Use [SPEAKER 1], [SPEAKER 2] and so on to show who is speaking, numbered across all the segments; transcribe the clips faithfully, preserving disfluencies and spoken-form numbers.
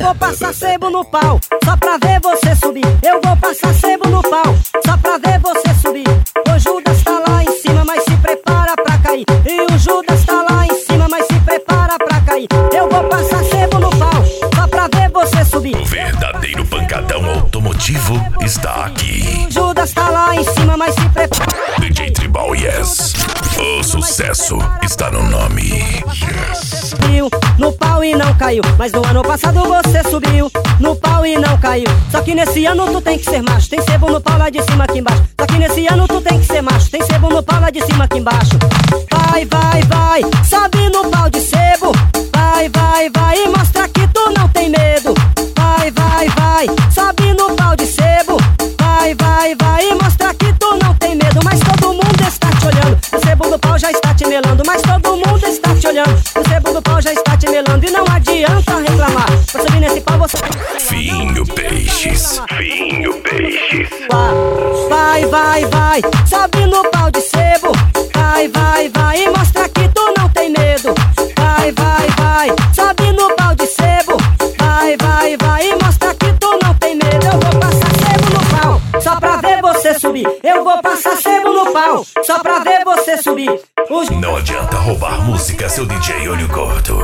[SPEAKER 1] vou passar sebo no pau, só pra ver você subir. Eu vou passar sebo no pau, só pra ver você subir. O Judas tá lá em cima, mas se prepara pra cair. E o Judas tá lá em cima, mas se prepara pra cair. Eu vou passar sebo no pau, só pra ver você subir.
[SPEAKER 2] O verdadeiro pancadão automotivo está aqui.
[SPEAKER 1] O Judas tá lá em cima, mas se prepara.
[SPEAKER 2] D J Tribal Yes. O sucesso está no nome. Yes.
[SPEAKER 1] Subiu no pau e não caiu, mas no ano passado você subiu no pau e não caiu. Só que nesse ano tu tem que ser macho, tem sebo no pau lá de cima aqui embaixo. Só que nesse ano tu tem que ser macho, tem sebo no pau lá de cima aqui embaixo. Vai, vai, vai, sobe no pau de sebo. Vai, vai, vai, e mostra que tu não tem medo. Vai, vai, vai, sobe no pau de sebo. Vai, vai, vai, e mostra que tu não tem medo. Mas todo mundo está te olhando, o sebo do pau já está te melando. Mas todo mundo está te olhando, o sebo do pau já está te melando. E não adianta reclamar, pra subir nesse pau você...
[SPEAKER 2] Finho Peixes. Finho Peixes.
[SPEAKER 1] Vai, vai, vai, sobe no pau de sebo. Vai, vai, vai, e mostra que tu não tem medo. Vai, vai, vai, sobe no pau de sebo. Vai, vai, vai, e mostra que tu não tem medo. Eu vou passar sebo no pau, só pra ver você subir. Eu vou passar sebo no pau, só pra ver você subir. Os...
[SPEAKER 2] Não adianta roubar música, seu D J Olho Gordo.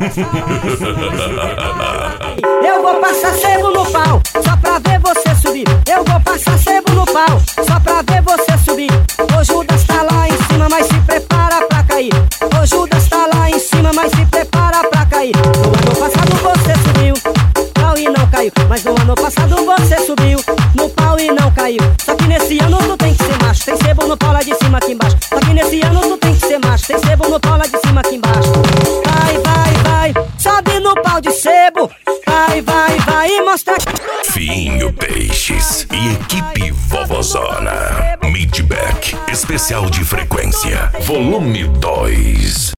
[SPEAKER 1] Eu vou passar sebo no pau, só pra ver você subir. Eu vou passar sebo no pau, só pra ver você subir. O Judas tá lá em cima, mas se prepara pra cair. O Judas tá lá em cima, mas se prepara pra cair. No ano passado você subiu no pau e não caiu, mas no ano passado você subiu no pau e não caiu. Só que nesse ano tu tem que ser macho, tem sebo no pau lá de cima aqui embaixo. Só que nesse ano tu tem que ser macho, tem sebo no pau lá de cima aqui embaixo. Vai, vai, vai, sobe no pau de sebo. Vai, vai, vai, e mostra que...
[SPEAKER 2] Finho Peixes e equipe Vovozona. Midback, especial de frequência, volume dois.